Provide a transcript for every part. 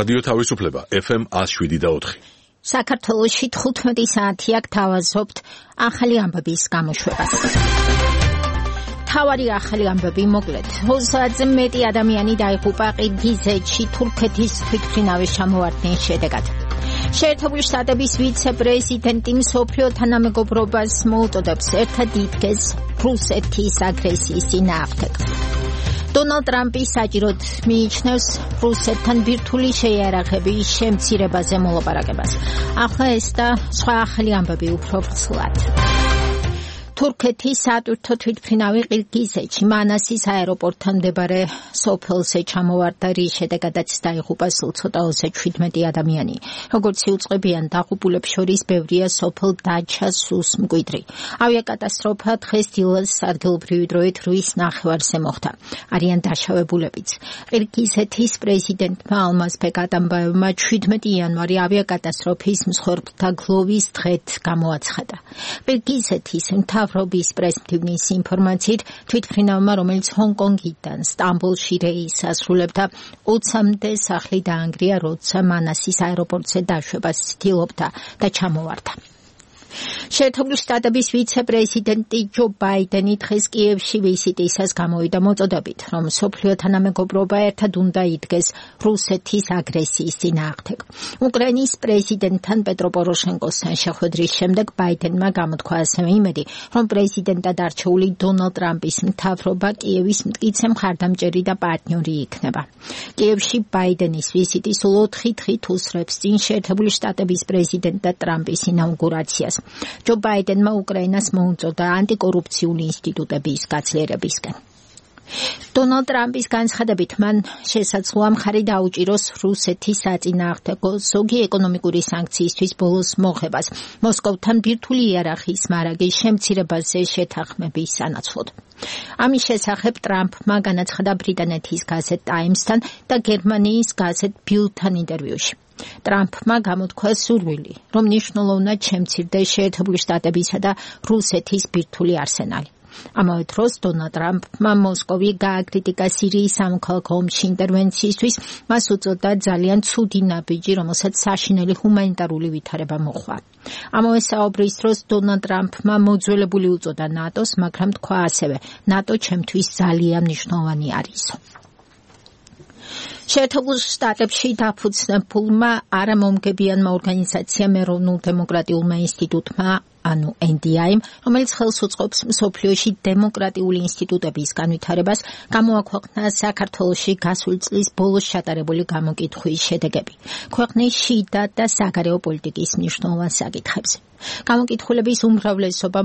რადიო თავისუფლება FM 107.4. საქართველოში 15 საათია გთავაზობთ ახალი ამბების გამოშვებას. თავარი ახალი ამბები მოკლედ. 20-ზე მეტი ადამიანი დაიღუპა ყირგიზეთში თურქეთის თვითმფრინავის ჩამოვარდნის შედეგად. შეერთებული შტატების ვიცე-პრეზიდენტი მსოფლიო თანამეგობრობას მოუწოდებს ერთად იდგეს რუსეთის აგრესიის წინააღმდეგ. დონალდ ტრამპი საჭიროდ მიიჩნევს რუსეთთან ბირთვული შეიარაღების შემცირებაზე მოლაპარაკებას. ახლა ეს და სხვა ახალი ამბები უფრო ვრცლად. თურქეთის სატვირთო თვითმფრინავი ყირგიზეთში მანასის აეროპორტთან მდებარე სოფელზე ჩამოვარდა, რის შედეგადაც დაიღუპა სულ ცოტა 27 ადამიანი. როგორც იუწყებიან დაღუპულებს შორის ბევრია სოფელ დაჩასუს მკვიდრი. ავიაკატასტროფა დღეს დილას ადგილობრივი დროით 8:30-ზე მოხდა. არიან დაშავებულებიც. ყირგიზეთის პრეზიდენტმა ალმაზბეკ ატამბაევმა 17 იანვარი ავიაკატასტროფის მსხვერპლთა გლოვის დღედ გამოაცხადა. ყირგიზეთის მთავრობის პრესმდივნის ინფორმაციით, თვითმფრინავმა, რომელიც ჰონკონგიდან სტამბოლში რეისს ასრულებდა, 20-მდე სახლი დაანგრია, როცა მანასის აეროპორტზე დაშვებას ცდილობდა და ჩამოვარდა. შეერთებული შტატების ვიცე-პრეზიდენტი ჯო ბაიდენი დღეს კიევში ვიზიტისას გამოვიდა მოწოდებით, რომ მსოფლიო თანამეგობრობა ერთად უნდა იდგეს რუსეთის აგრესიის წინააღმდეგ. უკრაინის პრეზიდენტთან პეტრო პოროშენკოსთან შეხვედრის შემდეგ ბაიდენმა გამოთქვა ასევე იმედი, რომ პრეზიდენტად არჩეული დონალდ ტრამპის მთავრობა კიევის მტკიცე მხარდამჭერი და პარტნიორი იქნება. კიევში ბაიდენის ვიზიტი სულ 4 დღით უსწრებს წინ შეერთებული შტატების პრეზიდენტად ტრამპის ინაუგურაციას. ჯო ბაიდენმა უკრაინას მოუწოდა ანტიკორუფციული ინსტიტუტების გაცვლიერებისკენ. დონალდ ტრამპის განცხადებით, მან შესაძლოა მხარი დაუჭიროს რუსეთის საწინააღმდეგო ზოგი ეკონომიკური სანქციისთვის ბოლოს მოხებას, მოსკოვთან ბირთვული იარაღის მარაგის შემცირებაზე შეთანხმების სანაცვლოდ. ამის შესახებ ტრამპმა განაცხადა ბრიტანეთის გაზეთ ტაიმსთან და გერმანიის გაზეთ ბილდთან ინტერვიუში. ტრამპმა გამოთქვა სურვილი, რომ მნიშვნელოვნად შემცირდეს შეერთებული შტატებისა და რუსეთის ბირთვული არსენალი. ამავე დროს დონალდ ტრამპმა მოსკოვი გააკრიტიკა სირიის სამოქალაქო ომში ინტერვენციისთვის, მას უწოდა ძალიან ცუდი ნაბიჯი, რომელსაც საშინელი ჰუმანიტარული ვითარება მოჰყვა. ამავე საუბრის დროს დონალდ ტრამპმა მოძველებული უწოდა ნატოს, მაგრამ თქვა ასევე, ნატო ჩემთვის ძალიან მნიშვნელოვანი არისო. შეერთებულ შტატებში დაფუძნებულმა არამომგებიანმა ორგანიზაციამ ეროვნულ დემოკრატიულმა ინსტიტუტმა ანუ NDI, რომელიც ხელს უწყობს მსოფლიოში დემოკრატიული ინსტიტუტების განვითარებას, გამოაქვეყნა საქართველოში გასული წლის ბოლოს ჩატარებული გამოკითხვის შედეგები. ქვეყნის შიდა და საგარეო პოლიტიკის მნიშვნელოვან საკითხებზე. გამოკითხულების უმრავლესობამ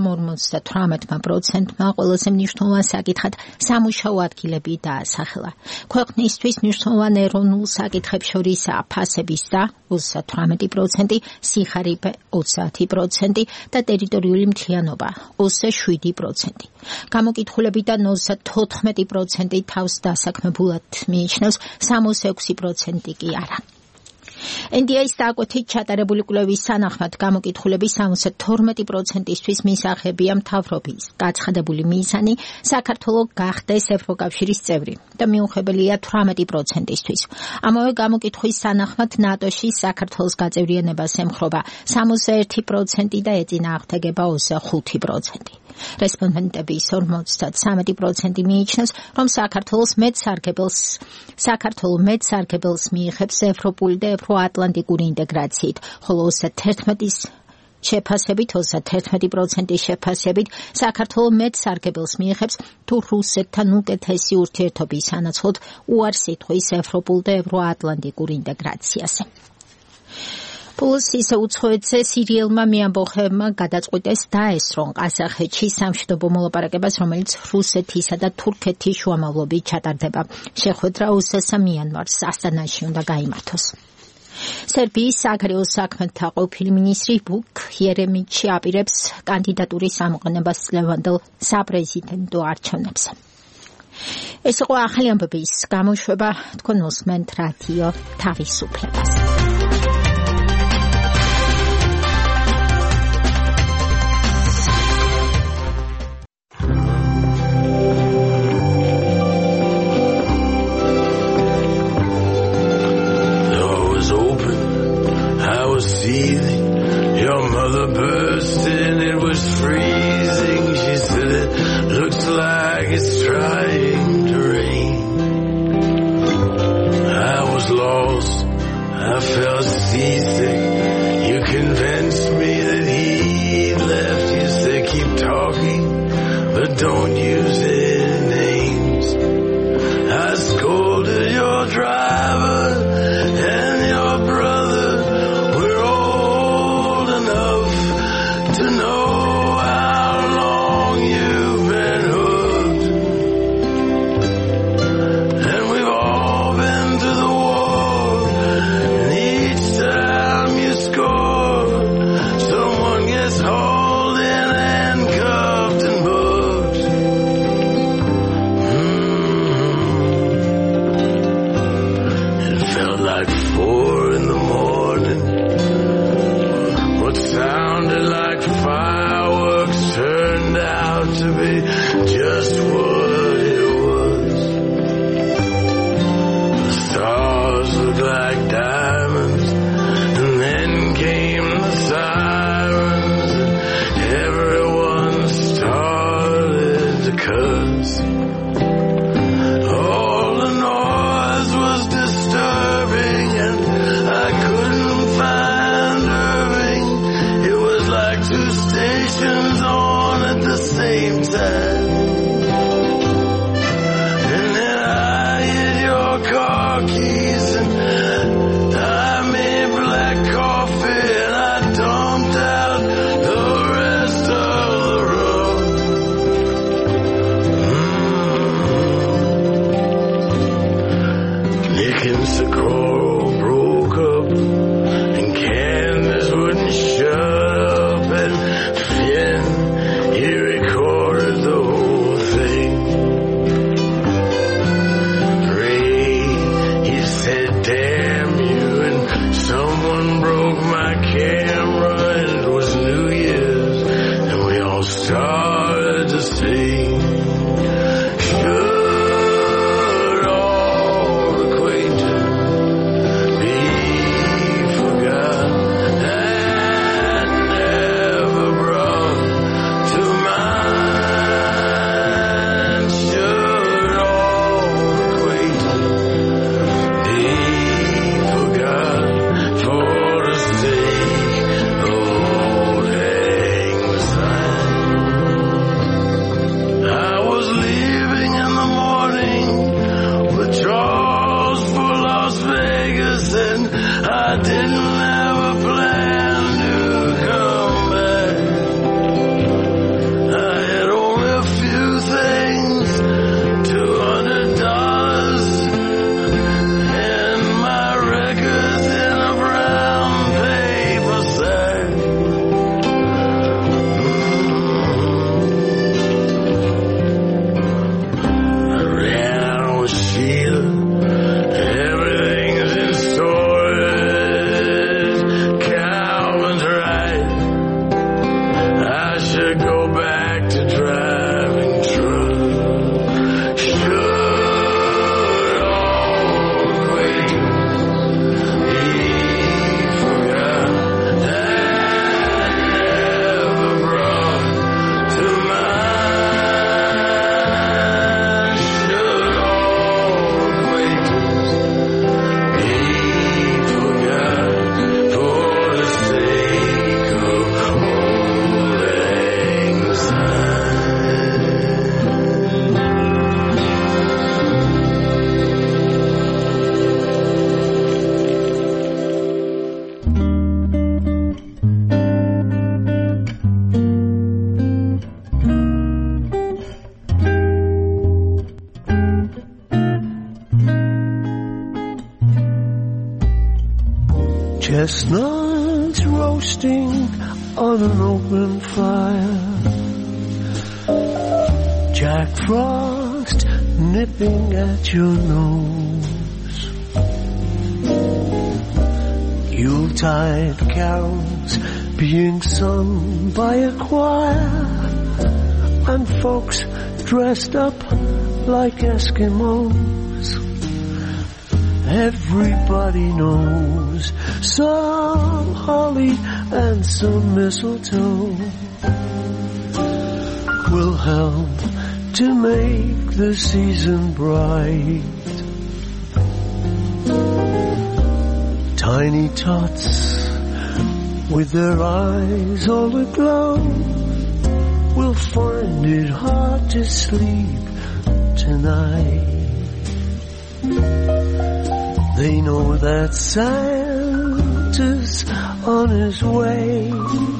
58%-მა ყველაზე მნიშვნელოვან საკითხად სამუშაო ადგილები დაასახელა. ქვეყნისთვის მნიშვნელოვან ეროვნულ საკითხებს შორისაა ფასების და 38%, სიხარიბე 30% და ტერიტორიული მთლიანობა 27%. გამოკითხულებიდან 34% თავს დასაქმებულად მიიჩნევს, 66% კი არა. NDI-ს დააკვეთით ჩატარებული კვლევის სანახმად გამოკითხულების 72%-ისთვის მისაღებია მთავრობის გაცხადებული მიზანი საქართველოს გახდეს ევროკავშირის წევრი და მიუღებელია 18%-ისთვის. ამავე გამოკითხვის სანახმად ნატოში საქართველოს გაწევრიანებას ემხრობა 61% და ეწინააღმდეგება 25%. რესპონდენტების 53% მიიჩნევს, რომ საქართველოს მეტსარგებელს მიიღებს ევროპული და ევროატლანტიკური ინტეგრაციით, ხოლო 31% შეფასებით საქართველოს მეტსარგებელს მიიღებს თუ რუსეთთან უკეთესი ურთიერთობის სანაცვლოდ უარს იტყვის ევროპულ და ევროატლანტიკურ ინტეგრაციაზე. პულს ისე უცხოეთზე სირიელმა მეამბოხეებმა გადაწყვიტეს დაესწრონ ყაზახეთში სამშვიდობო მოლაპარაკებას, რომელიც რუსეთისა და თურქეთის შუამავლობით ჩატარდება. შეხვედრა 23 იანვარს ასტანაში უნდა გაიმართოს. სერბიის საგარეო საქმეთა ყოფილი მინისტრი ვუკ იერემიჩი აპირებს კანდიდატურის ამოყენებას წლევანდელ საპრეზიდენტო არჩევნებს. ეს იყო ახალი ამბების გამოშვება, თქვენ უსმენთ რადიო თავისუფლებას. but don't use any names. I scolded your driver and your brother. We're old enough to know how long you've been hooked. And we've all been to the war, and each time you score, someone gets hauled in and cuffed and booked. It felt like 4 in the morning. What sounded like fireworks turned out to be just what it was. The stars looked like diamonds, and then came the sirens, and everyone started to curse. All the noise was disturbing, and I couldn't find Irving. It was like 2 stations on at the same time. And then I hid your car keys, and I made black coffee, and I dumped out the rest of the rum. Nick and Socorro broke up, and Candace wouldn't shut up, and Finn, he recorded the whole thing. Ray, he said, damn you, and someone broke my camera, and it was New Year's, and we all started to sing. Should all acquaintance be forgot and never brought to mind? Should all acquaintance be forgot for the sake of old anxiety? I was leaving in the morning with Charles for Las Vegas, and I didn't have a plan to come back. I had only a few things, $200 and my records in a brown paper sack. I ran out with Sheila. Everything's in storage. Calvin's right. I should go back to driving truck. Should all acquaintance be forgot and never brought to mind? Should all acquaintance be forgot for the sake of old Chestnuts roasting on an open fire, Jack Frost nipping at your nose, Yuletide carols being sung by a choir, and folks dressed up like Eskimos. Everybody knows some holly and some mistletoe will help to make the season bright. Tiny tots with their eyes all aglow will find it hard to sleep tonight. They know that Santa's on his way.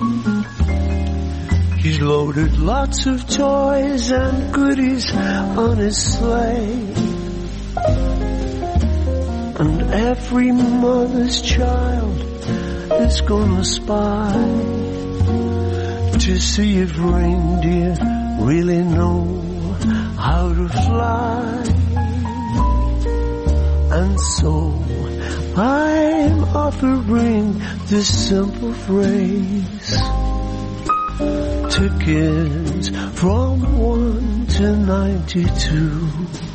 He's loaded lots of toys and goodies on his sleigh. And every mother's child is gonna spy to see if reindeer really know how to fly. And so I'm offering this simple phrase to kids from 1 to 92.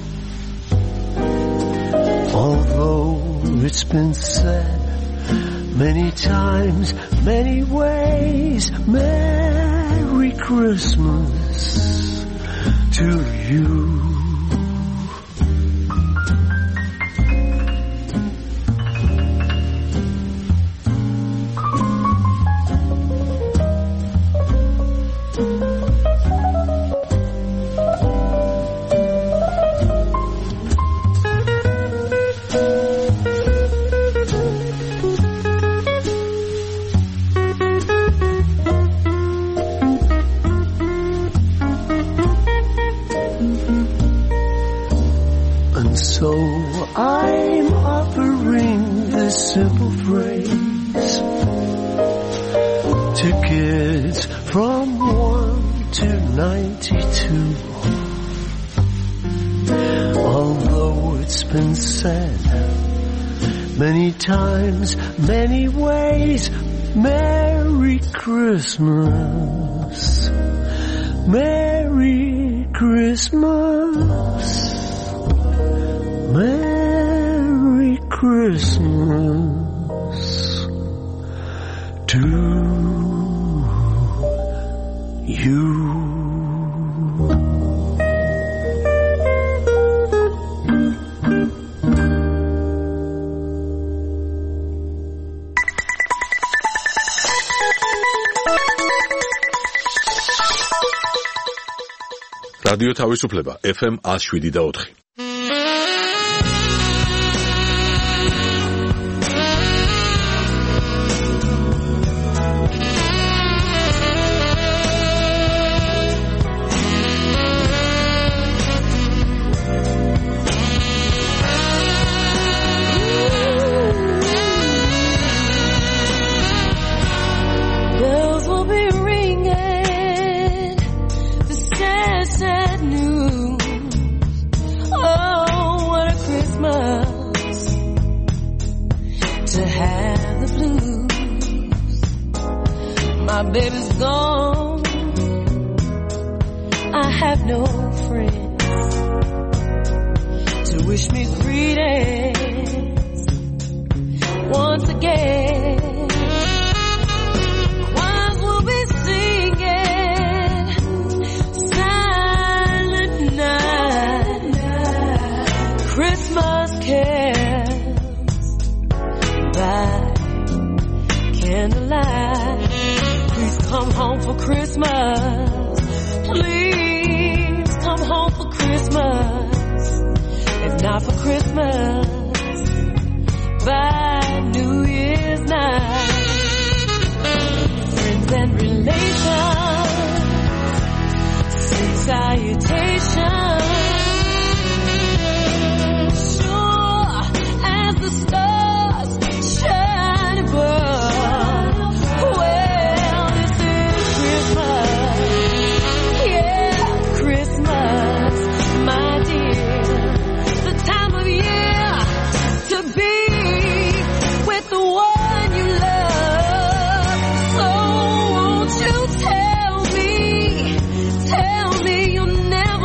Although it's been said many times, many ways, Merry Christmas to you. So I'm offering this simple phrase to kids from 1 to 92. Although it's been said many times, many ways, Merry Christmas, Merry Christmas. Merry Christmas to you. რადიო თავისუფლება FM 107.4. Baby's gone, I have no friends to wish me greetings once again. Choirs will be singing Silent Night, Christmas carols by candlelight. Come home for Christmas. Please come home for Christmas. If not for Christmas, by New Year's night. Friends and relations sing salutations. Sure as the stars shine above. Tell me you'll never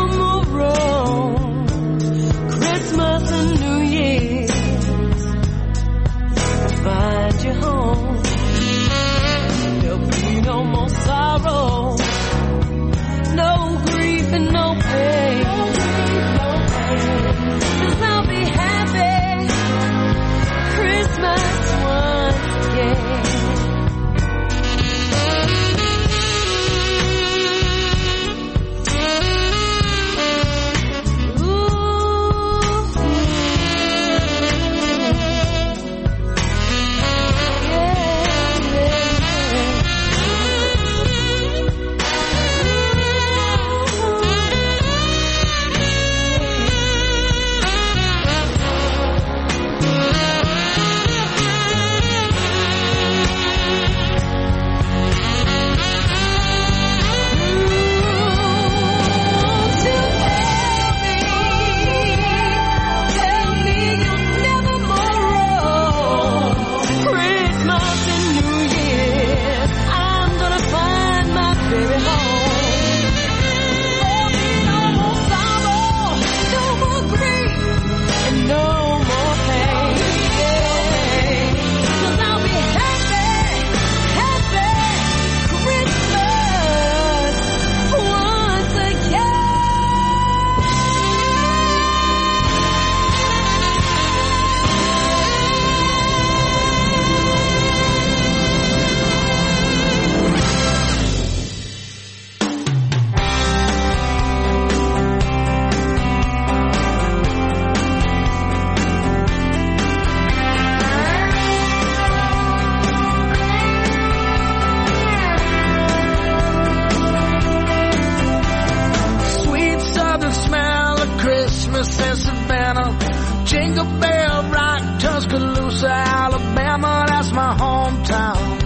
Christmas in Savannah, Jingle Bell Rock, Tuscaloosa, Alabama, that's my hometown.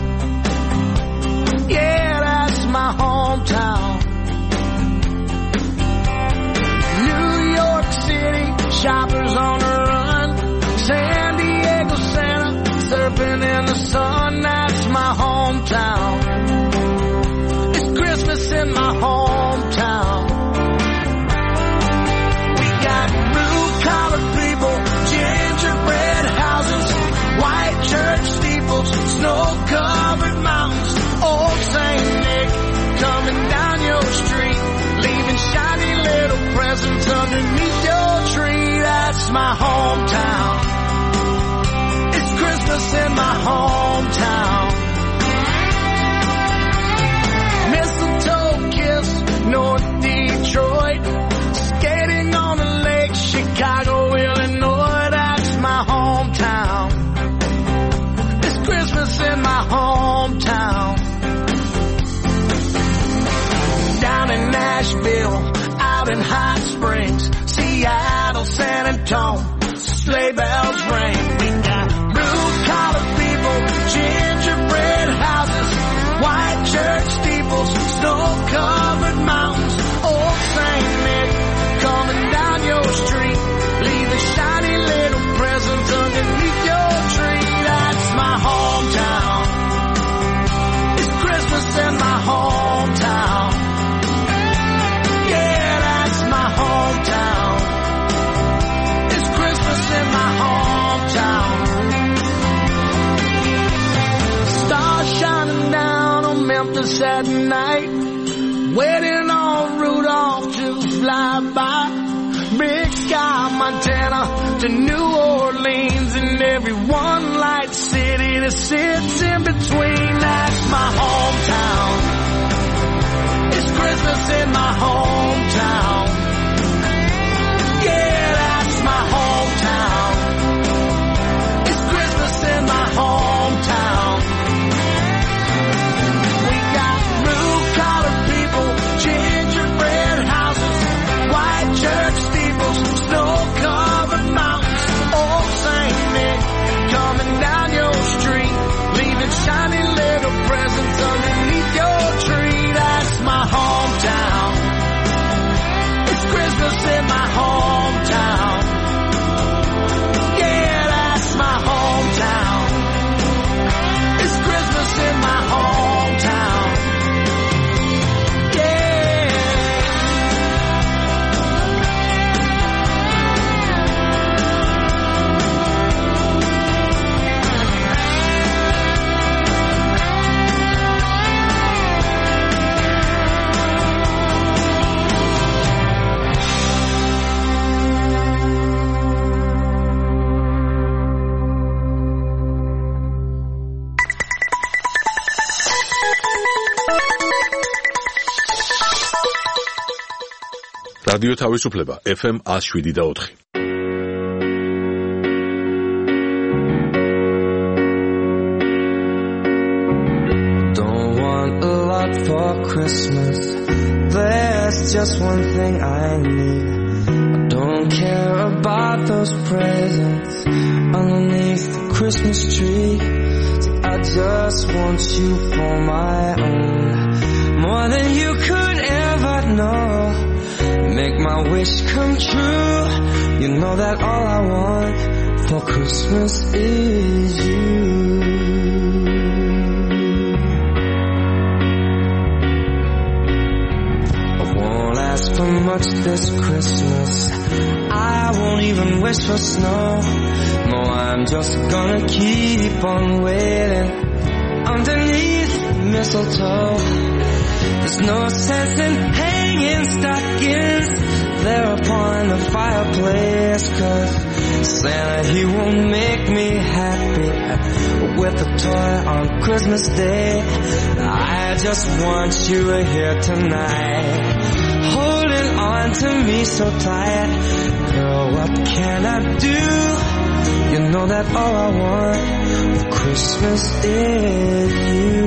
Yeah, that's my hometown. New York City, shoppers on the run, San Diego Santa, surfing in the sun, that's my hometown. It's Christmas in my hometown. We got blue-collar people, gingerbread houses, white church steeples, snow-covered mountains, old St. Nick coming down your street, leaving shiny little presents underneath your tree. That's my hometown. It's Christmas in my hometown. Mistletoe kiss, North Detroit, skating on the lake, Chicago, Illinois, that's my hometown. It's Christmas in my hometown. Down in Nashville, out in Hot Springs, Seattle, San Antonio, sleigh bells ring. We got blue-collar people, gingerbread houses, white church steeples, snow-covered mountains, old St. Nick coming down your street, leaving shiny little presents underneath your tree. That's my hometown. It's Christmas in my hometown. Yeah, that's my hometown. It's Christmas in my hometown. Stars shining down on Memphis at night, waiting on Rudolph to fly by. Big Sky, Montana to New Orleans, and every one light city that sits in between. That's my hometown. It's Christmas in my hometown. Yeah, that's my hometown. It's Christmas in my hometown. We got blue-collar people, gingerbread houses, white church steeples, snow-covered mountains, old St. Nick coming down your street, leaving shiny little presents underneath your tree. That's my hometown. It's Christmas in my hometown. Yeah, that's my hometown. It's Christmas in my hometown. რადიო თავისუფლება FM 107.4. Don't want a lot for Christmas. There's just one thing I need. I don't care about those presents underneath the Christmas tree. I just want you for my own, more than you could ever know. Make my wish come true. You know that all I want for Christmas is you. I won't ask for much this Christmas. I won't even wish for snow. No, I'm just gonna keep on waiting underneath mistletoe. There's no sense in hanging stockings there upon the fireplace, 'cause Santa, he won't make me happy with a toy on Christmas Day. I just want you here tonight, holding on to me so tight. Girl, what can I do? You know that all I want for Christmas is you.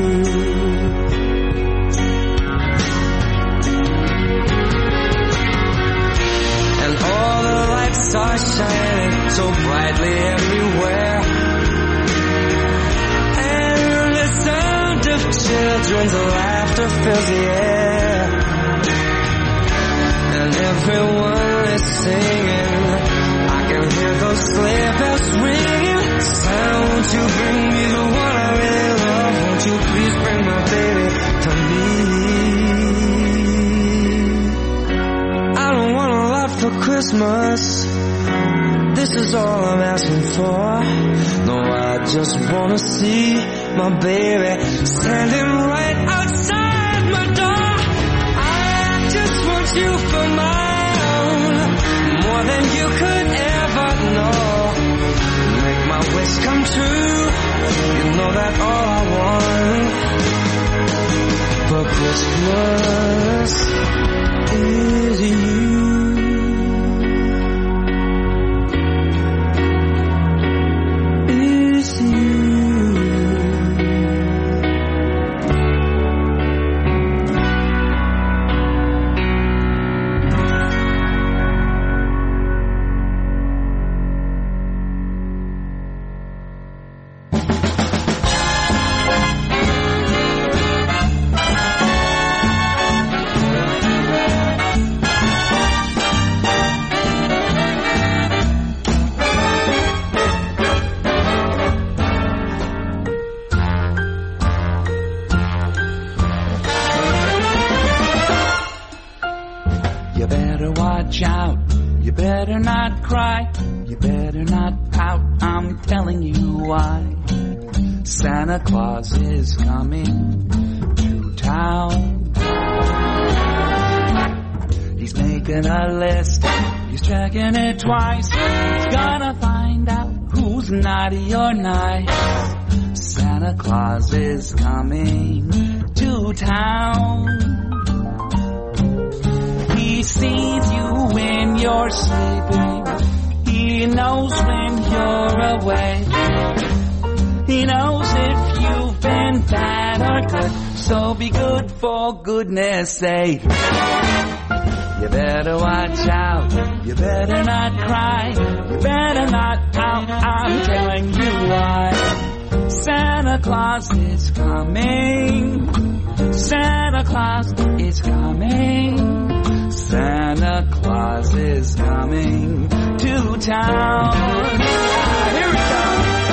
And all the stars shining so brightly everywhere. And the sound of children's laughter fills the air. And everyone is singing. I can hear those sleigh bells ringing. Santa, won't you bring me the one I really love? Won't you please bring my baby to me? I don't want a lot for Christmas. This is all I'm asking for. No, I just wanna see my baby standing right outside my door. I just want you for my own, more than you could ever know. Make my wish come true. You know that all I want for Christmas is you. Santa Claus is coming to town. He's making a list, he's checking it twice. He's gonna find out who's naughty or nice. Santa Claus is coming to town. He sees you when you're sleeping. He knows when you're awake. He knows if you've been bad or good, so be good for goodness sake. You better watch out, you better not cry, you better not pout, I'm telling you why. Santa Claus is coming, Santa Claus is coming, Santa Claus is coming to town. Here we go.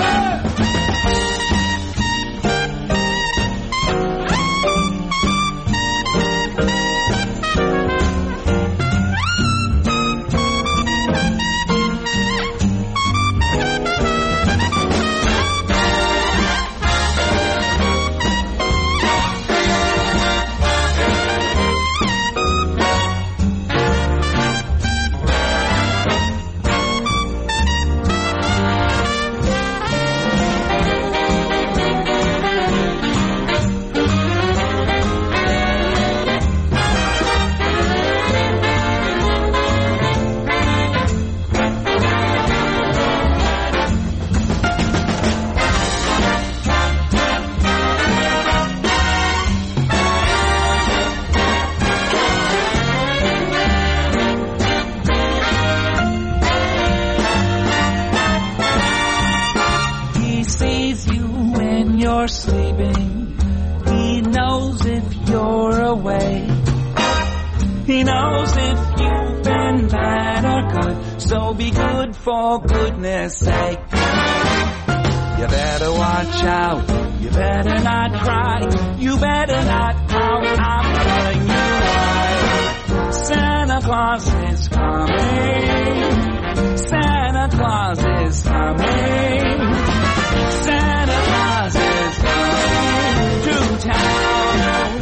Sleeping. He knows if you're awake. He knows if you've been bad or good, so be good for goodness sake. You better watch out, you better not cry, you better not pout, I'm telling you why. Santa Claus is coming, Santa Claus is coming, Santa Claus is coming to town.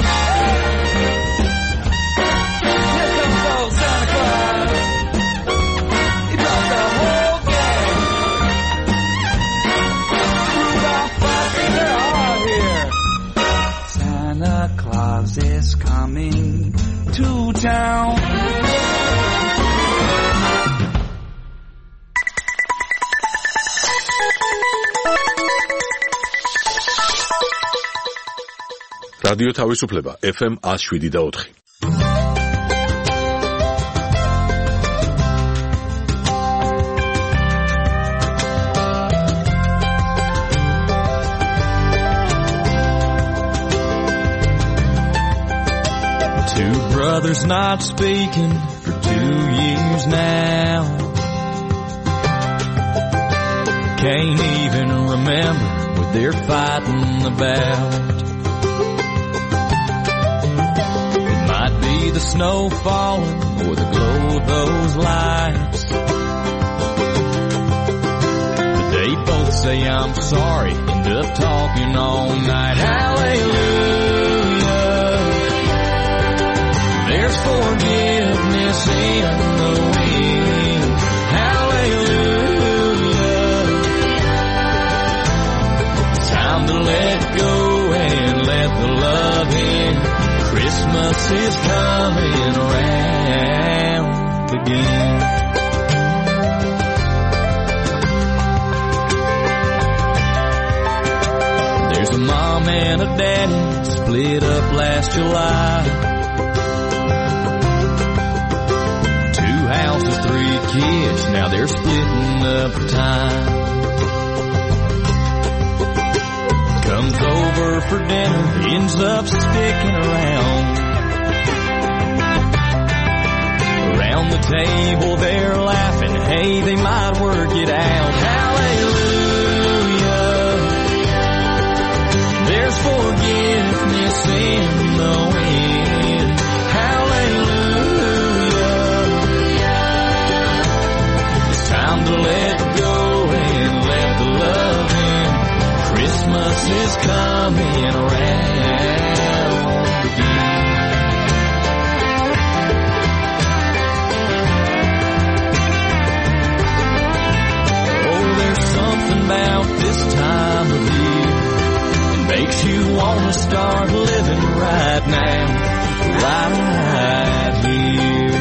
Here comes old Santa Claus. He brought the whole gang. Rudolph, Buster, they're all here. Santa Claus is coming to town. რადიო თავისუფლება FM 107.4. not speaking for 2 years now. Can't even remember what they're fighting about. It might be the snow falling or the glow of those lights, but they both say I'm sorry, end up talking all night. Hallelujah, there's forgiveness in the wind. Hallelujah, it's time to let go and let the love in. Christmas is coming around again. There's a mom and a daddy split up last July. 2 houses, 3 kids, now they're splitting up time. Comes over for dinner, ends up sticking around. Around the table they're laughing, hey, they might work it out. Hallelujah, there's forgiveness in the wind. Hallelujah, it's time to let go and let the love in. Christmas is coming around again. Oh, there's something about this time of year that makes you want to start living right now, right here.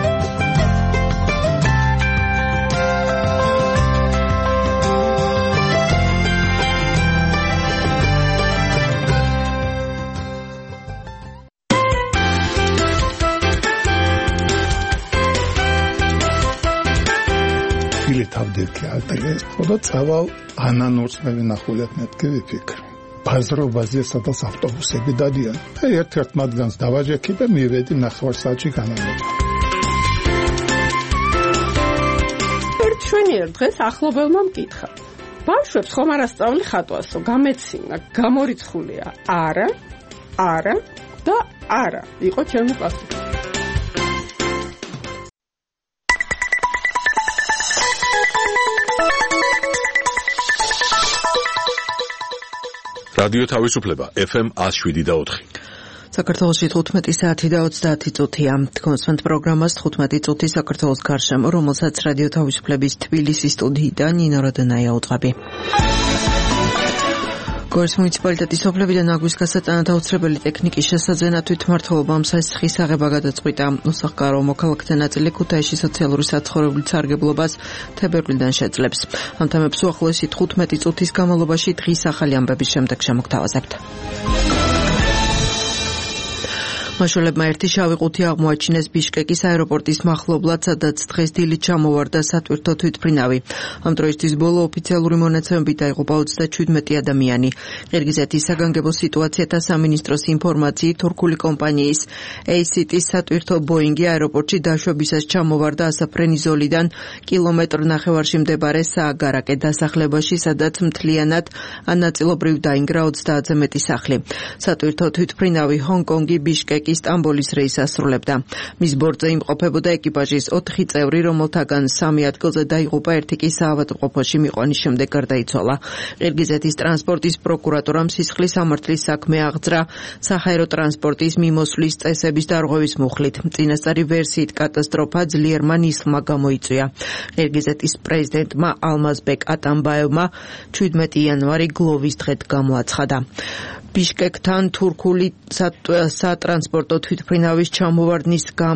თავდირქი ალტეგეს ხოდა წავალ ანანურს მე ვინახულებ მეთქი ვიფიქრე ბაზრობაზე სადაც ავტობუსები დადიან და ერთ-ერთ მათგანს დავაჯექი და მივედი ნახევარსაათში განამედა ერთ შვენიერ დღეს ახლობელმა მკითხა ბავშვებს ხომ არ ასწავლი ხატვასო გამეცინა გამორიცხულია არა არა და არა იყო ჩემი პასუხი რადიო თავისუფლება FM 107.4. საქართველოში 15 საათი და 30 წუთია. კონსვენთ პროგრამას 15 წუთი საქართველოს გარშემო, რომელსაც რადიო თავისუფლების თბილისის სტუდიიდან ნინო როდენაია უძღვები. გორის მუნიციპალიტეტის სოფლებიდან აგვის გასატანად აუცილებელი ტექნიკის შესაძენად თვითმმართველობამ სასიხის აღება გადაწყვიტა. უსახლკარო მოქალაქეთა ნაწილი ქუთაისში სოციალური საცხოვრებლის სარგებლობას თებერვლიდან შეძლებს. ამ თემებს უახლოესი 15 წუთის განმავლობაში დღის ახალი ამბების შემდეგ შემოგთავაზებთ. მაშველებმა ერთი შავი ყუთი აღმოაჩინეს ბიშკეკის აეროპორტის მახლობლად, სადაც დღეს დილით ჩამოვარდა სატვირთო თვითმფრინავი. ამ დროისთვის ბოლო ოფიციალური მონაცემებით დაიღუპა 37 ადამიანი. ყირგიზეთის საგანგებო სიტუაციათა სამინისტროს ინფორმაციით თურქული კომპანიის ACT-ის სატვირთო ბოინგი აეროპორტში დაშვებისას ჩამოვარდა ასაფრენიზოლიდან კილომეტრ-ნახევარში მდებარე სააგარაკე დასახლებაში, სადაც მთლიანად ან ნაწილობრივ დაინგრა 30-ზე მეტი სახლი. სატვირთო თვითმფრინავი ჰონკონგი ბიშკეკი სტამბოლის რეისს ასრულებდა. მის ბორტზე იმყოფებოდა ეკიპაჟის 4 წევრი, რომელთაგან 3 ადგილზე დაიღუპა, ერთი კი საავადმყოფოში მიყვანის შემდეგ გარდაიცვალა. ყირგიზეთის ტრანსპორტის პროკურატურამ სისხლის სამართლის საქმე აღძრა საჰაერო ტრანსპორტის მიმოსვლის წესების დარღვევის მუხლით. წინასწარი ვერსიით კატასტროფა ძლიერმა ნისლმა გამოიწვია. ყირგიზეთის პრეზიდენტმა ალმაზბეკ ატამბაევმა 17 იანვარი გლოვის დღედ გამოაცხადა. ბიშკეკთან თურქული სატრანსპორტო თვითმფრინავის ჩამოვარდნის გამო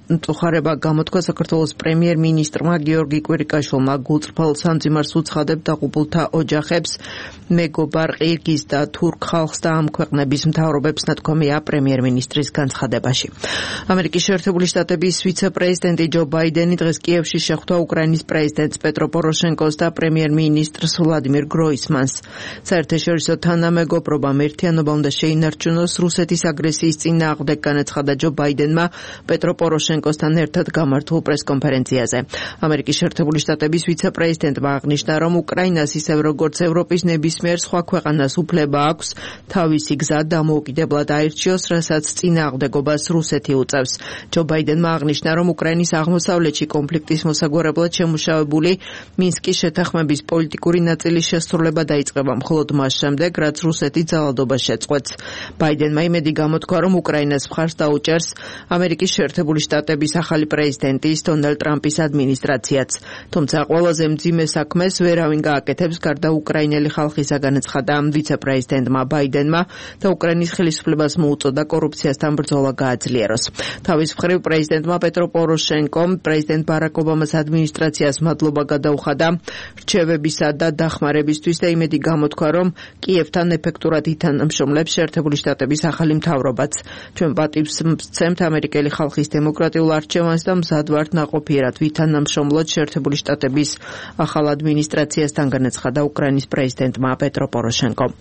მწუხარება გამოთქვა საქართველოს პრემიერ-მინისტრმა გიორგი კვირიკაშვილმა. გულწრფელ სამძიმარს უცხადებ დაღუპულთა ოჯახებს, მეგობარ ყირგიზ და თურქ ხალხს და ამ ქვეყნების მთავრობებს ნათქვამია პრემიერ-მინისტრის განცხადებაში. ამერიკის შეერთებული შტატების ვიცე-პრეზიდენტი ჯო ბაიდენი დღეს კიევში შეხვდა უკრაინის პრეზიდენტს პეტრო პოროშენკოს და პრემიერ-მინისტრს ვლადიმირ გროისმანს. საერთაშორისო თანამეგობრობამ ერთიანობა უნდა შეინარჩუნოს რუსეთის აგრესიის წინააღმდეგ, განაცხადა ჯო ბაიდენმა პეტრო პოროშენკოსთან ერთად გამართულ პრესკონფერენციაზე. ამერიკის შეერთებული შტატების ვიცე-პრეზიდენტმა აღნიშნა, რომ უკრაინას ისევ როგორც ევროპის ნებისმიერ სხვა ქვეყანას უფლება აქვს თავისი გზა დამოუკიდებლად აირჩიოს, რასაც წინააღმდეგობას რუსეთი უწევს. ჯო ბაიდენმა აღნიშნა, რომ უკრაინის აღმოსავლეთში კონფლიქტის მოსაგვარებლად შემუშავებული მინსკის შეთანხმების პოლიტიკური ნაწილის შესრულება დაიწყება მხოლოდ მას შემდეგ, რაც რუსეთი ძალადობას შეწყვეტს. ბაიდენმა იმედი გამოთქვა, რომ უკრაინას მხარს დაუჭერს ამერიკის შეერთებული შტატების ახალი პრეზიდენტის დონალდ ტრამპის ადმინისტრაციაც. თუმცა ყველაზე მძიმე საქმეს ვერავინ გააკეთებს გარდა უკრაინელი ხალხისა, განაცხადა ვიცე-პრეზიდენტმა ბაიდენმა და უკრაინის ხელისუფლებას მოუწოდა კორუფციასთან ბრძოლა გააძლიეროს. თავის მხრივ პრეზიდენტმა პეტრო პოროშენკომ პრეზიდენტ ბარაკ ობამას ადმინისტრაციას მადლობა გადაუხადა რჩევებისა და დახმარებისთვის და იმედი გამოთქვა, რომ კიევთან ეფექტურად ითანამშრომლებს შეერთებული შტატების ახალი მთავრობაც. ჩვენ პატივს ვცემთ ამერიკელი ხალხის დემოკრატიულ არჩევანს და მზად ვართ ნაყოფიერად ვითანამშრომლოთ შეერთებული შტატების ახალ ადმინისტრაციასთან, განაცხადა უკრაინის პრეზიდენტმა პეტრო პოროშენკომ.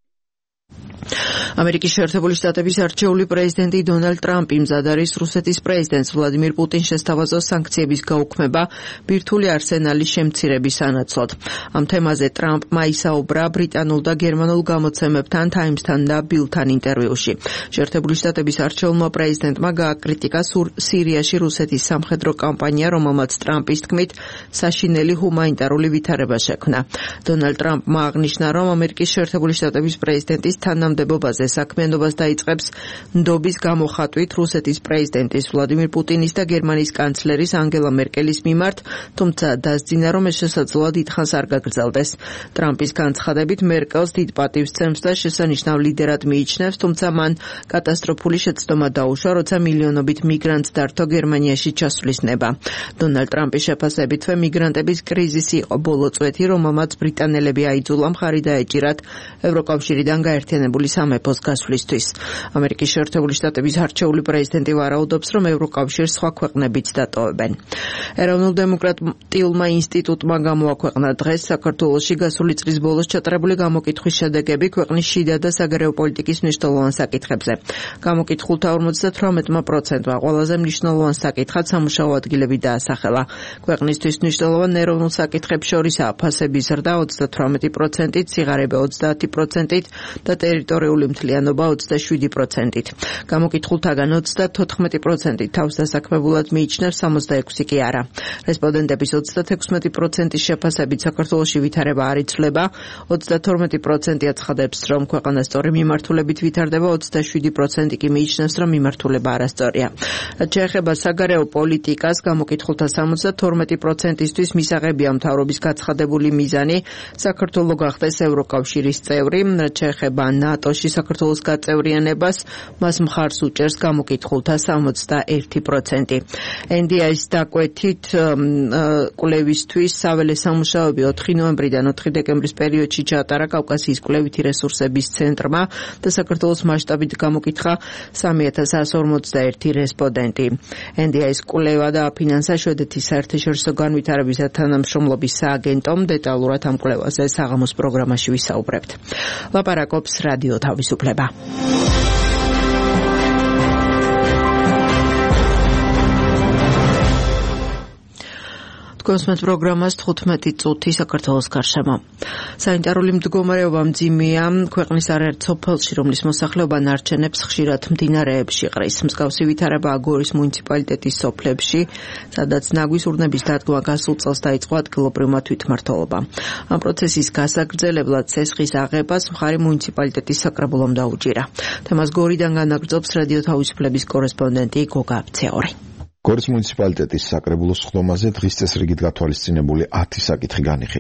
ამერიკის შეერთებული შტატების არჩეული პრეზიდენტი დონალდ ტრამპი მზად არის რუსეთის პრეზიდენტს ვლადიმირ პუტინს შესთავაზოს სანქციების გაუქმება ბირთვული არსენალის შემცირების სანაცვლოდ. ამ თემაზე ტრამპმა ისაუბრა ბრიტანულ და გერმანულ გამოცემებთან, Times-თან და Bill-თან ინტერვიუში. შეერთებული შტატების არჩეულმა პრეზიდენტმა გააკრიტიკა სირიაში რუსეთის სამხედრო კამპანია, რომელმაც ტრამპის თქმით საშინელი ჰუმანიტარული ვითარება შექმნა. დონალდ ტრამპმა აღნიშნა, რომ ამერიკის შეერთებული შტატების პრეზიდენტის თანამდებობაზე საქმიანობას დაიწყებს ნდობის გამოხატვით რუსეთის პრეზიდენტის ვლადიმირ პუტინის და გერმანიის კანცლერის ანგელა მერკელის მიმართ, თუმცა დასძინა, რომ ეს შესაძლოა დიდხანს არ გაგრძელდეს. ტრამპის განცხადებით მერკელს დიდ პატივს სცემს და შესანიშნავ ლიდერად მიიჩნევს, თუმცა მან კატასტროფული შეცდომა დაუშვა, როცა მილიონობით მიგრანტს დართო გერმანიაში ჩასვლის ნება. დონალდ ტრამპის შეფასებითვე მიგრანტების კრიზისი იყო ბოლო წვეთი, რომელმაც ბრიტანელები აიძულა მხარი დაეჭირათ ევროკავშირიდან გაერთიანებული სამეფოს გასვლისთვის. ამერიკის შეერთებული შტატების არჩეული პრეზიდენტი ვარაუდობს, რომ ევროკავშირს სხვა ქვეყნებიც დატოვებენ. ეროვნულ დემოკრატიულმა ინსტიტუტმა გამოაქვეყნა დღეს საქართველოში გასული წლის ბოლოს ჩატარებული გამოკითხვის შედეგები ქვეყნის შიდა და საგარეო პოლიტიკის მნიშვნელოვან საკითხებზე. გამოკითხულთა 58%-მა ყველაზე მნიშვნელოვან საკითხად სამუშაო ადგილები დაასახელა. ქვეყნისთვის მნიშვნელოვან ეროვნულ საკითხებს შორისაა ფასების ზრდა 38%-ით, სიღარიბე 30%-ით და ტერიტორიული მთლიანობა 27%-ით. გამოკითხულთაგან 34% თავს დასაქმებულად მიიჩნევს, 66% კი არა. რესპონდენტების 36%-ის შეფასებით საქართველოში ვითარება არ იცვლება, 32% აცხადებს, რომ ქვეყანა სწორი მიმართულებით ვითარდება, 27% კი მიიჩნევს, რომ მიმართულება არასწორია. რაც შეეხება საგარეო პოლიტიკას, გამოკითხულთა 72%-ისთვის მისაღებია მთავრობის გაცხადებული მიზანი საქართველო გახდეს ევროკავშირის წევრი. რაც შეეხება ნატოში საქართველოს გაწევრიანებას, მას მხარს უჭერს გამოკითხულთა 61%. NDI-ის დაკვეთით კვლევისთვის საველე სამუშაოები 4 ნოემბრიდან 4 დეკემბრის პერიოდში ჩაატარა კავკასიის კვლევითი რესურსების ცენტრმა და საქართველოს მასშტაბით გამოკითხა 3141 რესპონდენტი. NDI-ის კვლევა დააფინანსა შვედეთის საერთაშორისო განვითარების და თანამშრომლობის სააგენტომ. დეტალურად ამ კვლევაზე საღამოს პროგრამაში ვისაუბრებთ. ლაპარაკობს რადიო თავისუფლება. კონსმეთ პროგრამას 15 წუთი საქართველოს გარშემო. სანიტარული მდგომარეობა მძიმეა ქვეყნის არაერთ სოფელში, რომლის მოსახლეობა ნარჩენებს ხშირად მდინარეებში ყრის. მსგავსი ვითარებაა გორის მუნიციპალიტეტის სოფლებში, სადაც ნაგვის ურნების დადგმა გასულ წელს დაიწყო ადგილობრივმა თვითმმართველობამ. ამ პროცესის გასაგრძელებლად ცესხის აღებას მხარი მუნიციპალიტეტის საკრებულომ დაუჭირა. თემას გორიდან განაგრძობს რადიო თავისუფლების კორესპონდენტი გოგა აფცეორი. გორის მუნიციპალიტეტის საკრებულოს ხდომაზე დღის წესრიგით გათვალისწინებული 10 საკითხი განიხილეს.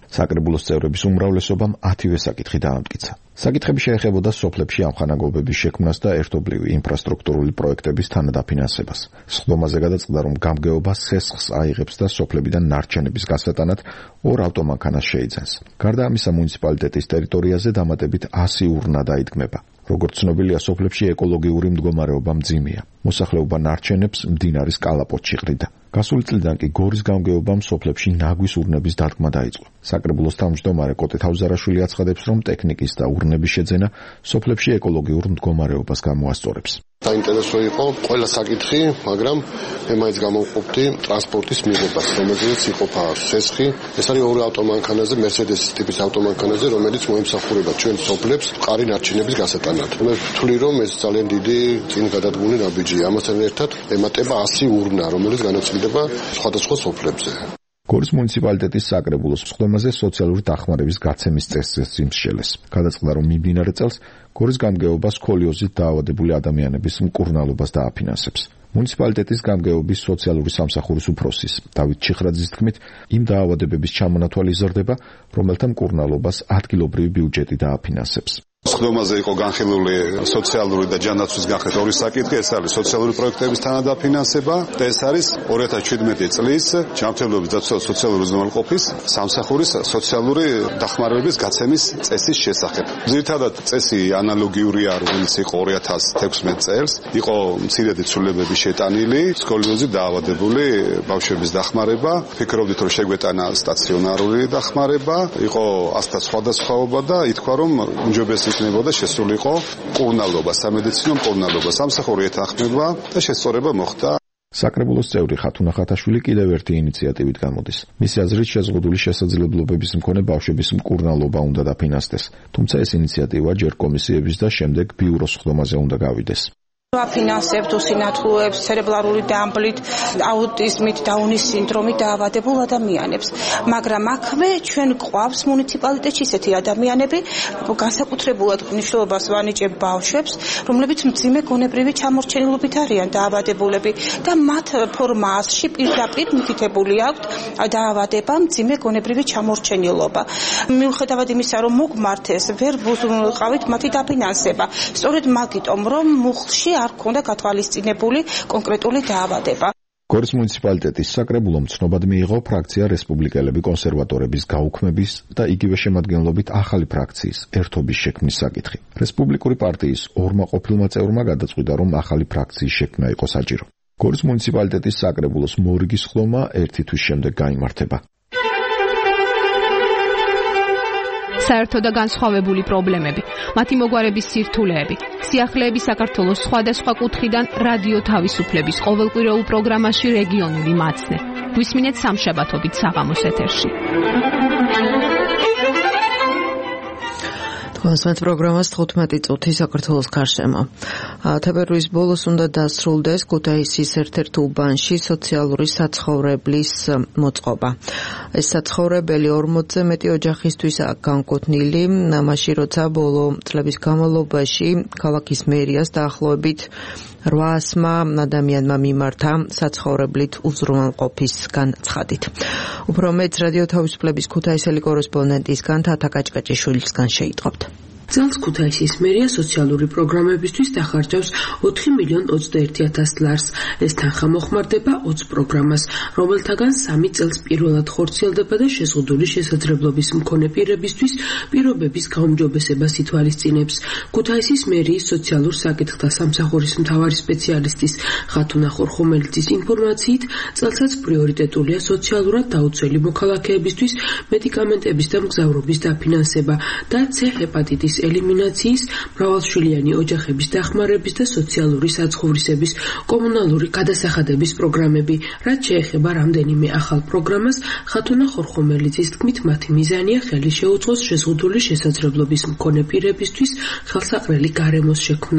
საკრებულოს წევრების უმრავლესობამ 10-ვე საკითხი დაამტკიცა. საკითხები შეეხებოდა სოფლებში ამხანაგობების შექმნას და ერთობლივი ინფრასტრუქტურული პროექტების თანადაფინანსებას. სხდომაზე გადაწყდა, რომ გამგეობა სესხს აიღებს და სოფლებიდან ნარჩენების გასატანად 2 ავტომანქანას შეიძენს. გარდა ამისა, მუნიციპალიტეტის ტერიტორიაზე დამატებით 100 ურნა დაიდგმება. როგორც ცნობილია, სოფლებში ეკოლოგიური მდგომარეობა მძიმეა. მოსახლეობა ნარჩენებს მდინარის კალაპოტში ყრიდა. გასული წლიდან კი გორის გამგეობამ სოფლებში ნაგვის ურნების დადგმა დაიწყო. საკრებულოს თავმჯდომარე კოტე თავზარაშვილი აცხადებს, რომ ტექნიკის და ურნების შეძენა სოფლებში ეკოლოგიურ მდგომარეობას გამოასწორებს. საინტერესო იყო ყველა საკითხი, მაგრამ მე მაინც გამოვყოფდი ტრანსპორტის მიღებას, რომელზეც იყოფა სესხი. ეს არის 2 ავტომანქანაზე, მერსედესის ტიპის ავტომანქანაზე, რომელიც მოიმსახურება ჩვენ სოფლებს მყარი ნარჩენების გასატანად. მე ვთვლი, რომ ეს ძალიან დიდი წინ გადადგმული ნაბიჯია. ამასთან ერთად ემატება 100 ურნა, რომელიც განაწილდება სხვადასხვა სოფლებზე. გორის მუნიციპალიტეტის საკრებულოს სხდომაზე სოციალური დახმარების გაცემის წესზეც იმსჯელეს. გადაწყდა, რომ მიმდინარე წელს გორის გამგეობა სკოლიოზით დაავადებული ადამიანების მკურნალობას დააფინანსებს. მუნიციპალიტეტის გამგეობის სოციალური სამსახურის უფროსის დავით ჩიხრაძის თქმით, იმ დაავადებების ჩამონათვალი იზრდება, რომელთა მკურნალობას ადგილობრივი ბიუჯეტი დააფინანსებს. სხდომაზე იყო განხილული სოციალური და ჯანდაცვის განხეთ 2 საკითხი, ეს არის სოციალური პროექტების თანადაფინანსება და ეს არის 2017 წლის ჯანმრთელობის დაცვა და სოციალური უზრუნველყოფის სამსახურის სოციალური დახმარებების გაცემის წესის შესახებ. ძირითადად წესი ანალოგიურია, რომელიც იყო 2016 წელს, იყო მცირედი ცვლილებები შეტანილი, სკოლიოზით დაავადებული ბავშვების დახმარება, ფიქრობდით, რომ შეგვეტანა სტაციონარული დახმარება, იყო ასთა სხვადასხვაობა და ითქვა, რომ უმჯობესი იქნებოდა შესულიყო მკურნალობა, სამედიცინო მკურნალობა, სამსახური ეთანხმება და შესწორება მოხდა. საკრებულოს წევრი ხათუნა ხათაშვილი კიდევ ერთი ინიციატივით გამოდის. მისი აზრით, შეზღუდული შესაძლებლობების მქონე ბავშვების მკურნალობა უნდა დაფინანსდეს, თუმცა ეს ინიციატივა ჯერ კომისიების და შემდეგ ბიუროს სხდომაზე უნდა გავიდეს. ვაფინანსებთ უსინათლოებს, ცერებრალური დამბლით, აუტიზმით, დაუნის სინდრომით დაავადებულ ადამიანებს. მაგრამ აქვე ჩვენ გვყავს მუნიციპალიტეტში ისეთი ადამიანები, განსაკუთრებულად მნიშვნელობას ვანიჭებ ბავშვებს, რომლებიც მძიმე გონებრივი ჩამორჩენილობით არიან დაავადებულები და მათ ფორმაში პირდაპირ მითითებული აქვთ დაავადება, მძიმე გონებრივი ჩამორჩენილობა. მიუხედავად იმისა, რომ მოგმართეს, ვერ ვუზრუნველყავით მათი დაფინანსება. სწორედ მაგიტომ, რომ მუხლში არ ქონდა გათვალისწინებული კონკრეტული დაავადება. გორის მუნიციპალიტეტის საკრებულომ ცნობად მიიღო ფრაქცია რესპუბლიკელები კონსერვატორების გაუქმების და იგივე შემადგენლობით ახალი ფრაქციის ერთობის შექმნის საკითხი. რესპუბლიკური პარტიის 2 ყოფილმა წევრმა გადაწყვიტა, რომ ახალი ფრაქციის შექმნა იყო საჭირო. გორის მუნიციპალიტეტის საკრებულოს მორიგის ხდომა 1 თვის შემდეგ გაიმართება. საერთო და განსხვავებული პრობლემები, მათი მოგვარების სირთულეები, სიახლეები საქართველოს სხვადასხვა კუთხიდან რადიო თავისუფლების ყოველკვირეულ პროგრამაში რეგიონული მაცნე. გვისმინეთ სამშაბათობით საღამოს ეთერში. კონსერვატ პროგრამას 15 წუთი საქართველოს გარშემო. თებერვლის ბოლოს უნდა დასრულდეს ქუთაისის ერთ-ერთ უბანში სოციალური საცხოვრებლის მოწყობა. ეს საცხოვრებელი 40-ზე მეტი ოჯახისთვისაა განკუთვნილი, მაშინ როცა ბოლო წლების განმავლობაში ქალაქის მერიას დაახლოებით 800-მა ადამიანმა მიმართა საცხოვრებლით უზრუნველყოფისგან ცხადით. უფრო მეტ რადიო თავისუფლების ქუთაისელი კორესპონდენტისგან თათა კაჭკაჭიშვილისგან შეიტყობთ. წელს ქუთაისის მერია სოციალური პროგრამებისთვის დახარჯავს 4,21,000 ლარს. ეს თანხა მოხმარდება 20 პროგრამას, რომელთაგან 3 წელს პირველად ხორციელდება და შეზღუდული შესაძლებლობის მქონე პირებისთვის პირობების გაუმჯობესებას ითვალისწინებს. ქუთაისის მერიის სოციალურ საკითხთა სამსახურის მთავარი სპეციალისტის ხათუნა ხორხომელიძის ინფორმაციით, წელსაც პრიორიტეტულია სოციალურად დაუცველი მოქალაქეებისთვის მედიკამენტების და მგზავრობის დაფინანსება და C ჰეპატიტის ელიმინაციის, მრავალშვილიანი ოჯახების დახმარების და სოციალური საცხოვრისების კომუნალური გადასახადების პროგრამები. რაც შეეხება რამდენიმე ახალ პროგრამას, ხათუნა ხორხომელიძის თქმით, მათი მიზანია ხელი შეუწყოს შეზღუდული შესაძლებლობის მქონე პირებისთვის ხელსაყრელი გარემოს შექმნას.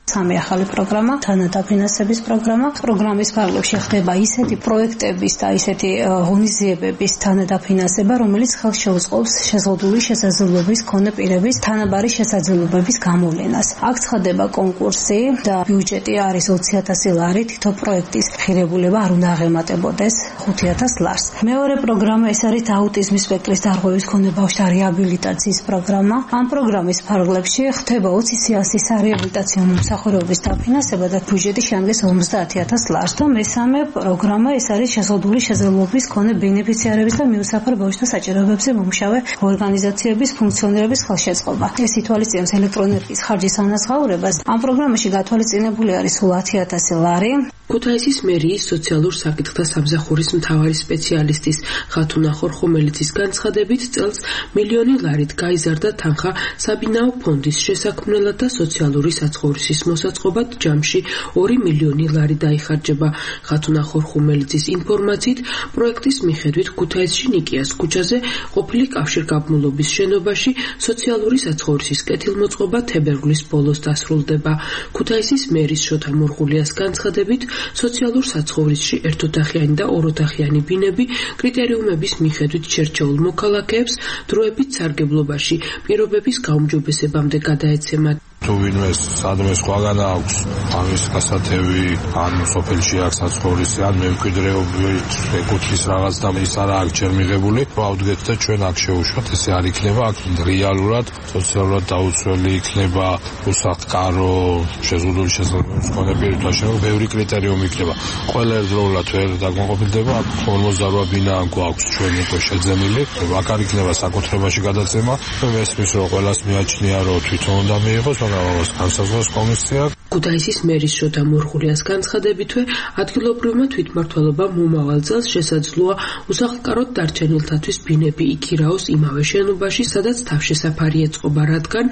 სამი ახალი პროგრამა, თანადაფინანსების პროგრამა. პროგრამის ფარგლებში ხდება ისეთი პროექტების და ისეთი ღონისძიებების თანადაფინანსება, რომელიც ხელს შეუწყობს შეზღუდული შესაძლებლობის მქონე პირების თანაბარი შესაძლებლობების გამოვლენას. აქ ცხადდება კონკურსი და ბიუჯეტი არის 20,000 ლარი, თითო პროექტის ღირებულება არ უნდა აღემატებოდეს 5,000 ლარს. მეორე პროგრამა ეს არის აუტიზმის სპექტრის დარღვევის მქონე ბავშვთა რეაბილიტაციის პროგრამა. ამ პროგრამის ფარგლებში ხდება 20,000 სარეაბილიტაციო მსახურების დაფინანსება და ბიუჯეტი შეადგენს 50,000 ლარს. და მესამე პროგრამა ეს არის შეზღუდული შესაძლებლობის მქონე ბენეფიციარების და მიუსაფარ ბავშვთა საჭიროებებზე მომუშავე ორგანიზაციების ფუნქციონირების ხელშეწყობა. ეს ითვალისწინებს ელექტროენერგიის ხარჯის ანაზღაურებას. ამ პროგრამაში გათვალისწინებული არის სულ 10,000 ლარი. ქუთაისის მერიის სოციალურ საკითხთა სამსახურის მთავარი სპეციალისტის ხათუნა ხორხომელიძის განცხადებით წელს 1 მილიონი ლარით გაიზარდა თანხა საბინაო ფონდის შესაქმნელად და სოციალური საცხოვრისის მოსაწყობად ჯამში 2 მილიონი ლარი დაიხარჯება. ხათუნა ხორხომელიძის ინფორმაციით, პროექტის მიხედვით ქუთაისში ნიკიას ქუჩაზე ყოფილი კავშირგაბმულობის შენობაში სოციალური საცხოვრისის კეთილმოწყობა თებერვლის ბოლოს დასრულდება. ქუთაისის მერის შოთა მურღულიას განცხადებით, სოციალურ საცხოვრისში ერთოთახიანი და ოროთახიანი ბინები კრიტერიუმების მიხედვით შერჩეულ მოქალაქეებს დროებით სარგებლობაში პირობების გაუმჯობესებამდე გადაეცემათ. თუ ვინმე სადმე სხვაგან აქვს ამის გასათევი, ან სოფელში აქვს საცხოვრისი, ან მემკვიდრეობით ეკუთვნის რაღაც და ის არა აქვს ჯერ მიღებული, ავდგეთ და ჩვენ აქ შევუშვათ, ესე არ იქნება, აქ რეალურად სოციალურად დაუცველი იქნება უსახლკარო, შეზღუდული შესაძლებლობის მქონე პირთა შემოქმედება, ბევრი კრიტერიუმი იქნება. ყველა ერთდროულად ვერ დაკმაყოფილდება, აქ 48 ბინა გვაქვს ჩვენ უკვე შეძენილი, აქ არ იქნება საკუთრებაში გადაცემა, მესმის რომ ყველას მიაჩნია რომ თვითონ უნდა მიიღოს, განსაზღვროს კომისია. ქუთაისის მერის შოთა მურღულიას განცხადებითვე ადგილობრივმა თვითმმართველობამ მომავალ წელს შესაძლოა უსახლკაროდ დარჩენილთათვის ბინები იქირაოს იმავე შენობაში, სადაც თავშესაფარი ეწყობა, რადგან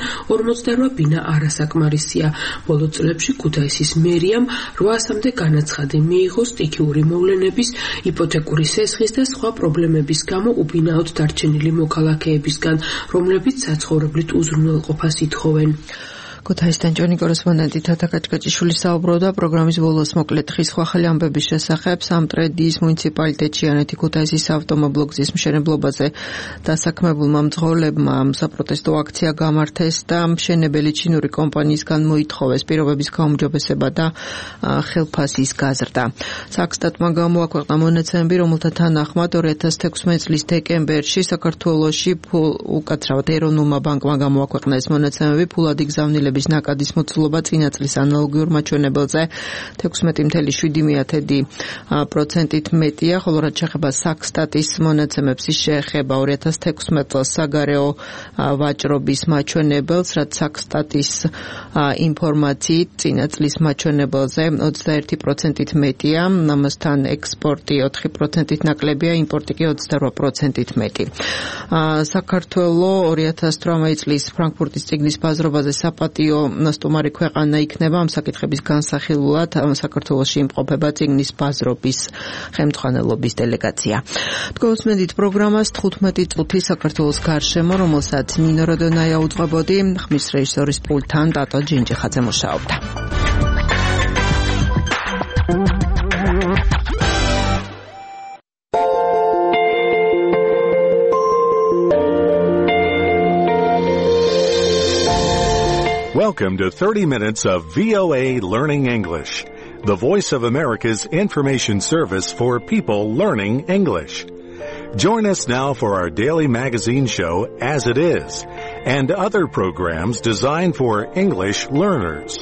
48 ბინა არასაკმარისია. ბოლო წლებში ქუთაისის მერიამ 800-მდე განაცხადი მიიღო სტიქიური მოვლენების, იპოთეკური სესხის და სხვა პრობლემების გამო უბინაოდ დარჩენილი მოქალაქეებისგან, რომლებიც საცხოვრებლით უზრუნველყოფას ითხოვენ. ქუთაისთან ჯონი კორესპონდენტი თათა კაჭკაჭიშვილი საუბრობდა პროგრამის ბოლოს მოკლედ ხის ხალხი ამბების შესახებ სამტრედიის მუნიციპალიტეტში ანეთი ქუთაისის ავტომობილო გზის მშენებლობაზე დასაქმებულმა მძღოლებმა საპროტესტო აქცია გამართეს და მშენებელი ჩინური კომპანიისგან მოითხოვეს პირობების გაუმჯობესება და ხელფასის გაზრდა. საქსტატმა გამოაქვეყნა მონაცემები, რომელთა თანახმად 2016 წლის დეკემბერში საქართველოში უკაცრავად ეროვნულმა ბანკმა გამოაქვეყნა ეს მონაცემები ფულადი გზავნილების ნაკადის მოცულობა წინა წლის ანალოგიურ მაჩვენებელზე 16.7%-ით მეტია, ხოლო რაც შეეხება საქსტატის მონაცემებს, ის შეეხება 2016 წელს საგარეო ვაჭრობის მაჩვენებელს, რაც საქსტატის ინფორმაციით წინა წლის მაჩვენებელზე 21%-ით მეტია, ამასთან ექსპორტი 4%-ით ნაკლებია, იმპორტი კი 28%-ით მეტი. საქართველო 2018 წლის ფრანკფურტის წიგნის ბაზრობაზე საპატიო სტუმარი ქვეყანა იქნება. ამ საკითხების განსახილულად საქართველოში იმყოფება წიგნის ბაზრობის ხელმძღვანელობის დელეგაცია. თქვენთ პროგრამას 15 წუთი საქართველოს გარშემო, რომელსაც ნინო როდონაია უძღვებოდი, ხმის რეჟისორის პულტთან ტატო ჯინჯიხაძე მუშაობდა. Welcome to 30 minutes of VOA Learning English, the Voice of America's information service for people learning English. Join us now for our daily magazine show, As It Is, and other programs designed for English learners.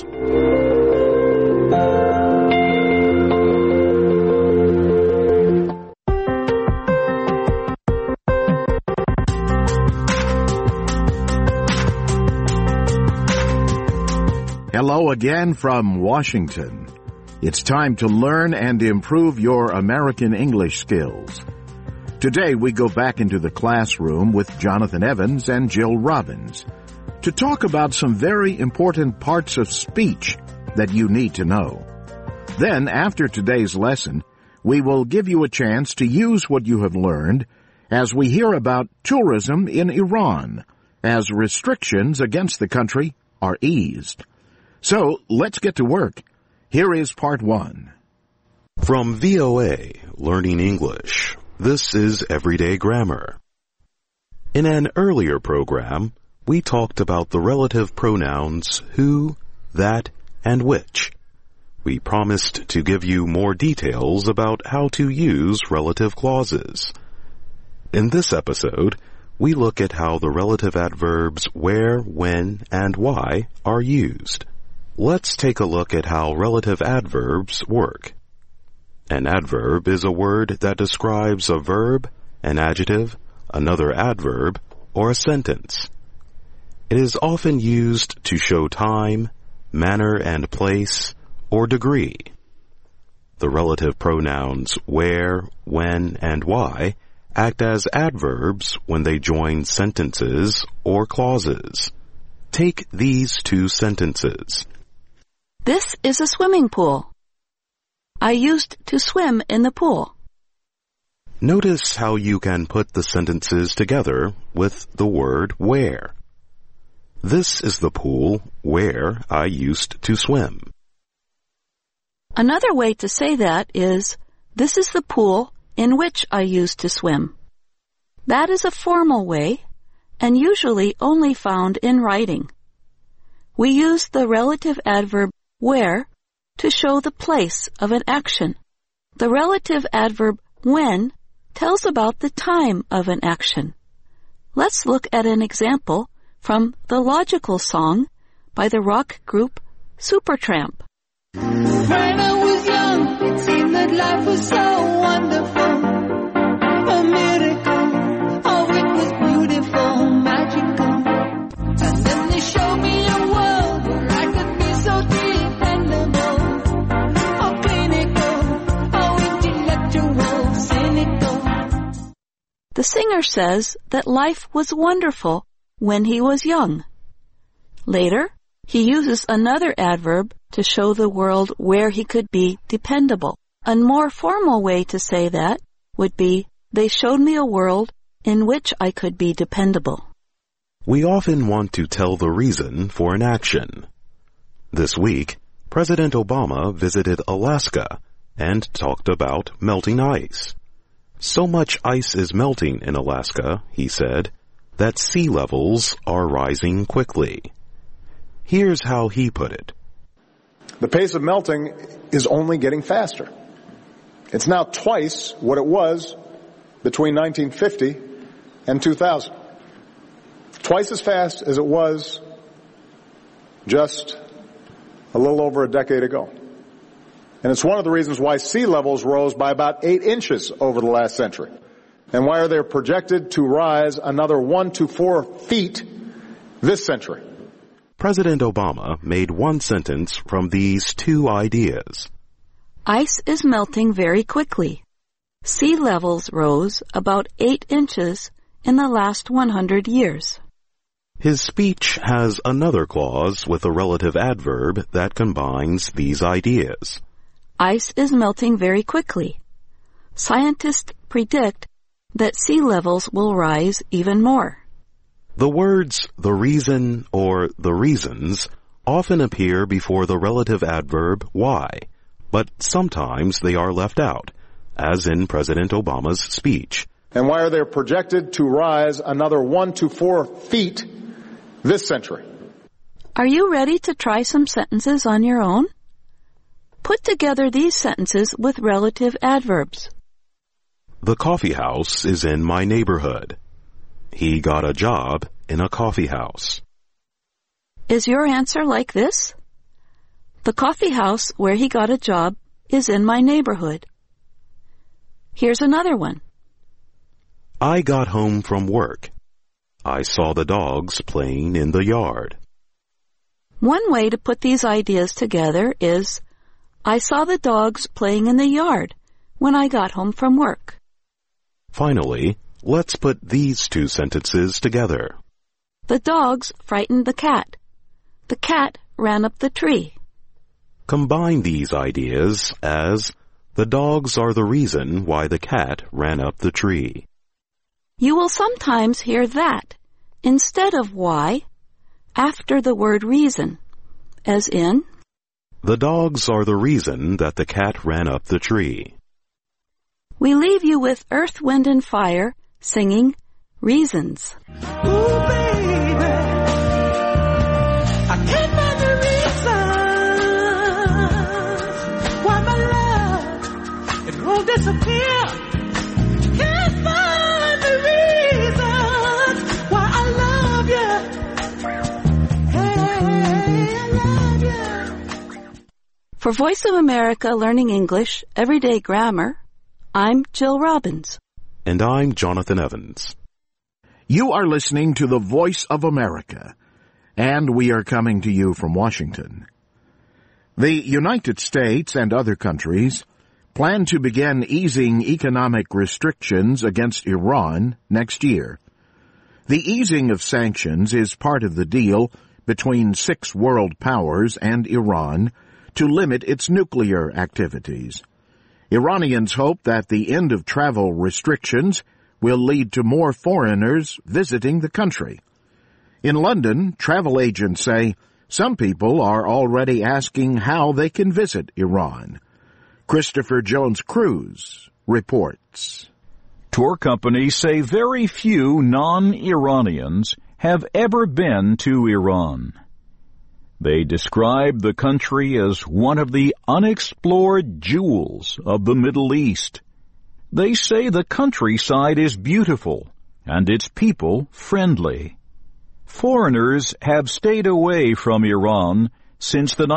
Hello again from Washington. It's time to learn and improve your American English skills. Today we go back into the classroom with Jonathan Evans and Jill Robbins to talk about some very important parts of speech that you need to know. Then, after today's lesson, we will give you a chance to use what you have learned as we hear about tourism in Iran, as restrictions against the country are eased. So, let's get to work. Here is part 1. From VOA, Learning English, this is Everyday Grammar. In an earlier program, we talked about the relative pronouns who, that, and which. We promised to give you more details about how to use relative clauses. In this episode, we look at how the relative adverbs where, when, and why are used. Let's take a look at how relative adverbs work. An adverb is a word that describes a verb, an adjective, another adverb, or a sentence. It is often used to show time, manner and place, or degree. The relative pronouns where, when, and why act as adverbs when they join sentences or clauses. Take these two sentences. This is a swimming pool. I used to swim in the pool. Notice how you can put the sentences together with the word where. This is the pool where I used to swim. Another way to say that is, this is the pool in which I used to swim. That is a formal way, and usually only found in writing. We use the relative adverb where to show the place of an action. The relative adverb when tells about the time of an action. Let's look at an example from the Logical Song by the rock group Supertramp. When I was young, it seemed that life was so wonderful. A miracle, oh it was beautiful, magical. And then they showed me a world where I could be so dependable. Oh clinical, oh intellectual, cynical. The singer says that life was wonderful when he was young. Later, he uses another adverb to show the world where he could be dependable. A more formal way to say that would be, they showed me a world in which I could be dependable. We often want to tell the reason for an action. This week, President Obama visited Alaska and talked about melting ice. So much ice is melting in Alaska, he said, that sea levels are rising quickly. Here's how he put it. The pace of melting is only getting faster. It's now twice what it was between 1950 and 2000. Twice as fast as it was just a little over a decade ago. And it's one of the reasons why sea levels rose by about 8 inches over the last century. And why are they projected to rise another 1 to 4 feet this century? President Obama made one sentence from these two ideas. Ice is melting very quickly. Sea levels rose about 8 inches in the last 100 years. His speech has another clause with a relative adverb that combines these ideas. Ice is melting very quickly. Scientists predict that sea levels will rise even more. The words the reason or the reasons often appear before the relative adverb why, but sometimes they are left out, as in President Obama's speech. And why are they projected to rise another 1 to 4 feet this century? Are you ready to try some sentences on your own? Put together these sentences with relative adverbs. The coffee house is in my neighborhood. He got a job in a coffee house. Is your answer like this? The coffee house where he got a job is in my neighborhood. Here's another one. I got home from work. I saw the dogs playing in the yard. One way to put these ideas together is, I saw the dogs playing in the yard when I got home from work. Finally, let's put these two sentences together. The dogs frightened the cat. The cat ran up the tree. Combine these ideas as, the dogs are the reason why the cat ran up the tree. You will sometimes hear that instead of why after the word reason, as in, The dogs are the reason that the cat ran up the tree. we leave you with Earth, Wind, and Fire singing Reasons. Ooh, baby, I can't find the reasons why my love, it won't disappear. Can't find the reasons why I love you. Hey, I love you. For Voice of America Learning English Everyday Grammar, I'm Jill Robbins. And I'm Jonathan Evans. You are listening to the Voice of America, and we are coming to you from Washington. The United States and other countries plan to begin easing economic restrictions against Iran next year. The easing of sanctions is part of the deal between 6 world powers and Iran to limit its nuclear activities. Iranians hope that the end of travel restrictions will lead to more foreigners visiting the country. In London, travel agents say some people are already asking how they can visit Iran. Christopher Jones-Cruz reports. Tour companies say very few non-Iranians have ever been to Iran. They describe the country as one of the unexplored jewels of the Middle East. They say the countryside is beautiful and its people friendly. Foreigners have stayed away from Iran since the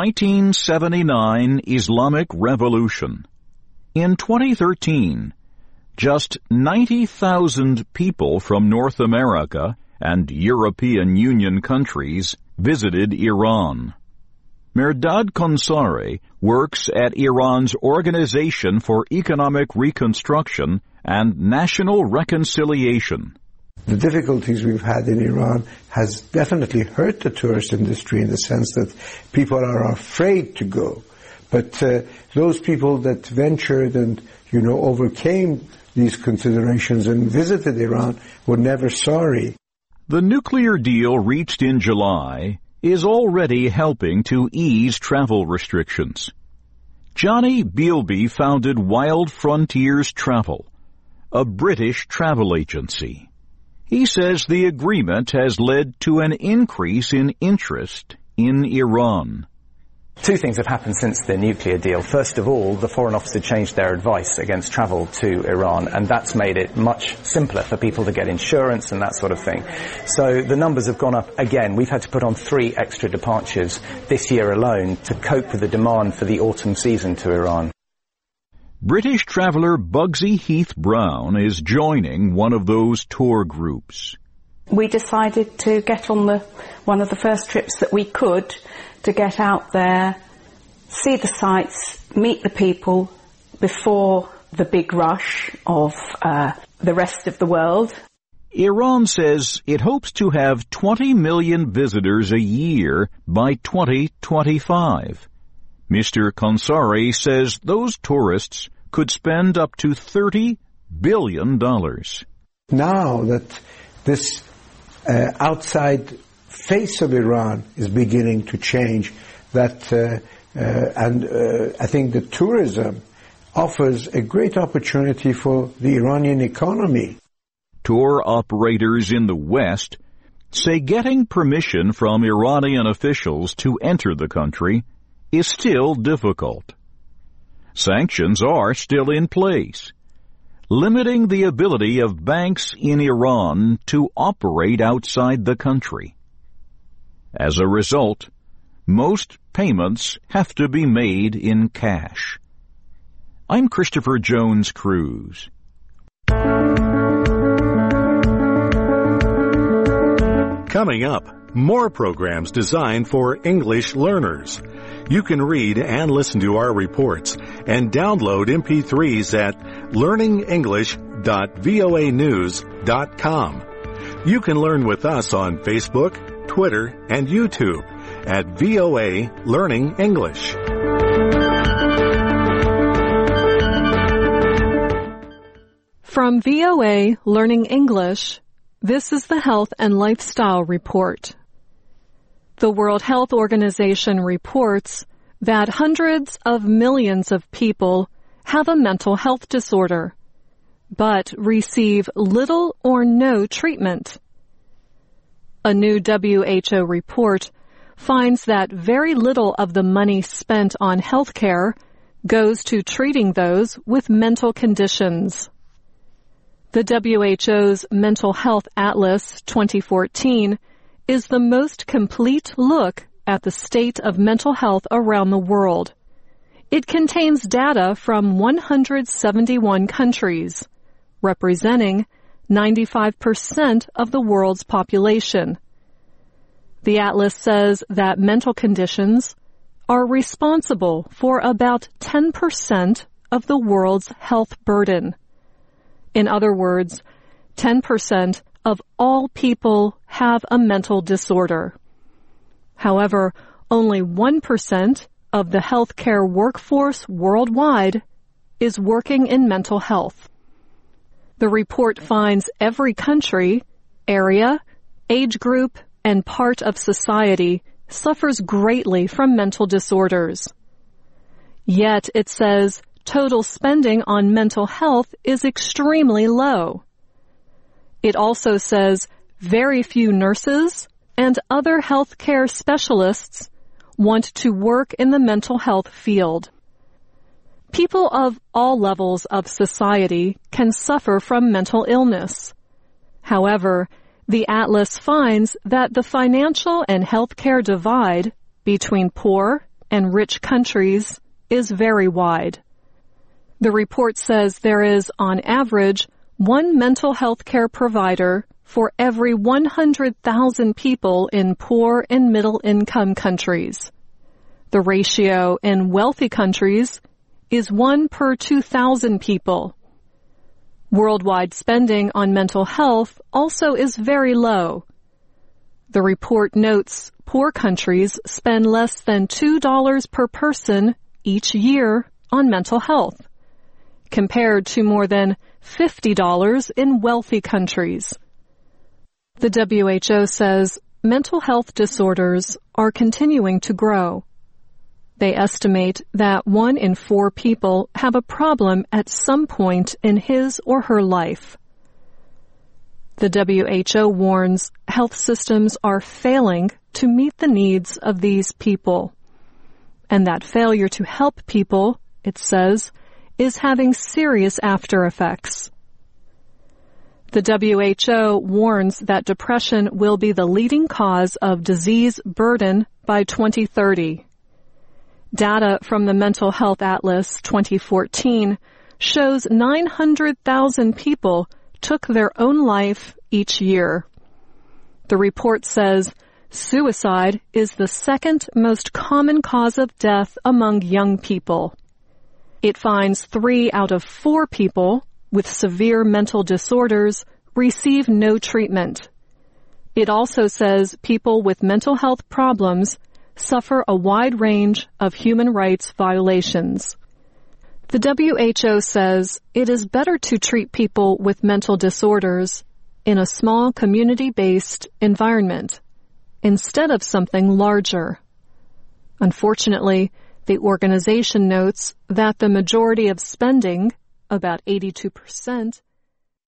1979 Islamic Revolution. In 2013, just 90,000 people from North America and European Union countries visited Iran. Mehrdad Konsari works at Iran's Organization for Economic Reconstruction and National Reconciliation. The difficulties we've had in Iran has definitely hurt the tourist industry in the sense that people are afraid to go. But those people that ventured and, overcame these considerations and visited Iran were never sorry. The nuclear deal reached in July is already helping to ease travel restrictions. Johnny Bealby founded Wild Frontiers Travel, a British travel agency. He says the agreement has led to an increase in interest in Iran. Two things have happened since the nuclear deal. First of all, the Foreign Office had changed their advice against travel to Iran, and that's made it much simpler for people to get insurance and that sort of thing. So the numbers have gone up again. We've had to put on 3 extra departures this year alone to cope with the demand for the autumn season to Iran. British traveller Bugsy Heath Brown is joining one of those tour groups. We decided to get on one of the first trips that we could to get out there, see the sights, meet the people before the big rush of the rest of the world. Iran says it hopes to have 20 million visitors a year by 2025. Mr. Konsari says those tourists could spend up to $30 billion. Now that this outside face of Iran is beginning to change, and I think that tourism offers a great opportunity for the Iranian economy. Tour operators in the West say getting permission from Iranian officials to enter the country is still difficult. Sanctions are still in place, limiting the ability of banks in Iran to operate outside the country. As a result, most payments have to be made in cash. I'm Christopher Jones-Cruz. Coming up, more programs designed for English learners. You can read and listen to our reports and download MP3s at learningenglish.voanews.com. You can learn with us on Facebook, Twitter, and YouTube at VOA Learning English. From VOA Learning English, this is the Health and Lifestyle Report. The World Health Organization reports that hundreds of millions of people have a mental health disorder, but receive little or no treatment. A new WHO report finds that very little of the money spent on health care goes to treating those with mental conditions. The WHO's Mental Health Atlas 2014 is the most complete look at the state of mental health around the world. It contains data from 171 countries, representing 95% of the world's population. The atlas says that mental conditions are responsible for about 10% of the world's health burden. In other words, 10% of all people have a mental disorder. However, only 1% of the healthcare workforce worldwide is working in mental health. The report finds every country, area, age group, and part of society suffers greatly from mental disorders. Yet it says total spending on mental health is extremely low. It also says very few nurses and other healthcare specialists want to work in the mental health field. People of all levels of society can suffer from mental illness. However, the atlas finds that the financial and healthcare divide between poor and rich countries is very wide. The report says there is, on average, one mental health care provider for every 100,000 people in poor and middle-income countries. The ratio in wealthy countries is 1 per 2,000 people. Worldwide spending on mental health also is very low. The report notes poor countries spend less than $2 per person each year on mental health, compared to more than $50 in wealthy countries. The WHO says mental health disorders are continuing to grow. They estimate that 1 in 4 people have a problem at some point in his or her life. The WHO warns health systems are failing to meet the needs of these people, and that failure to help people, it says, is having serious after effects. The WHO warns that depression will be the leading cause of disease burden by 2030. Data from the Mental Health Atlas 2014 shows 900,000 people took their own life each year. The report says suicide is the second most common cause of death among young people. It finds 3 out of 4 people with severe mental disorders receive no treatment. It also says people with mental health problems suffer a wide range of human rights violations. The WHO says it is better to treat people with mental disorders in a small community-based environment instead of something larger. Unfortunately, the organization notes that the majority of spending, about 82%,